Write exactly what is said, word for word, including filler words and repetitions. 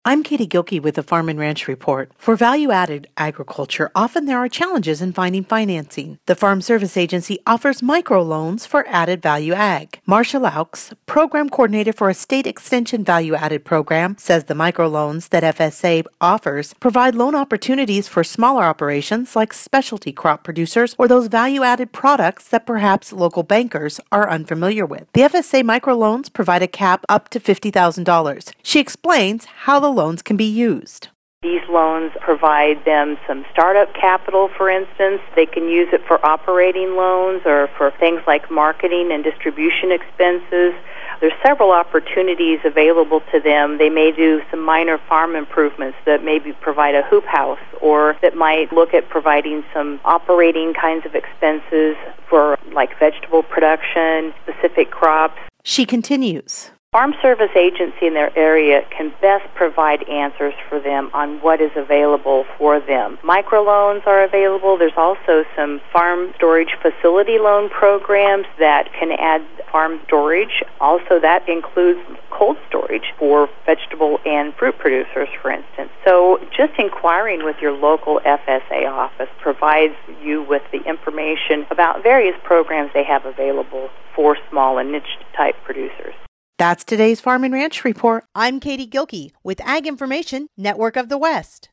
I'm Katie Gilkey with the Farm and Ranch Report. For value-added agriculture, often there are challenges in finding financing. The Farm Service Agency offers microloans for added value ag. Marcia Laux, Program Coordinator for a State Extension Value-Added Program, says the microloans that F S A offers provide loan opportunities for smaller operations like specialty crop producers or those value-added products that perhaps local bankers are unfamiliar with. The F S A microloans provide a cap up to fifty thousand dollars. She explains how the loans can be used. These loans provide them some startup capital, for instance. They can use it for operating loans or for things like marketing and distribution expenses. There's several opportunities available to them. They may do some minor farm improvements that maybe provide a hoop house, or that might look at providing some operating kinds of expenses for like vegetable production, specific crops. She continues. Farm Service Agency in their area can best provide answers for them on what is available for them. Microloans are available. There's also some farm storage facility loan programs that can add farm storage. Also, that includes cold storage for vegetable and fruit producers, for instance. So just inquiring with your local F S A office provides you with the information about various programs they have available for small and niche-type producers. That's today's Farm and Ranch Report. I'm Katie Gilkey with Ag Information Network of the West.